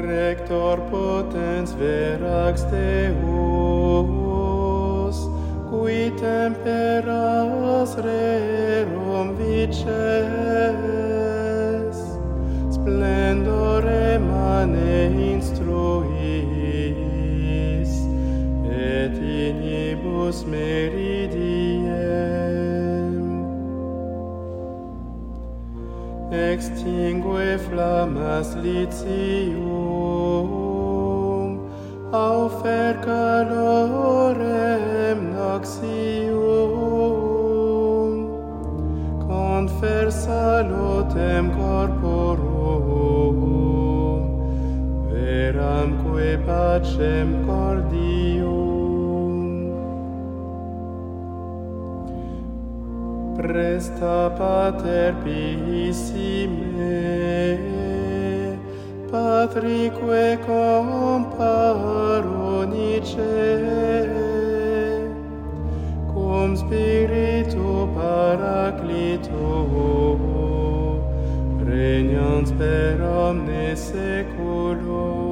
Rector potens verax Deus, qui temperas rerum vices, splendore mane instruis, et inibus meridiem. Extingue flammas litium, aufer calorem noxium, confer salutem corporum, veramque pacem cordium. Presta pater piissime, patrique comparonice, cum spiritu paraclito, regnans per omnes saeculorum.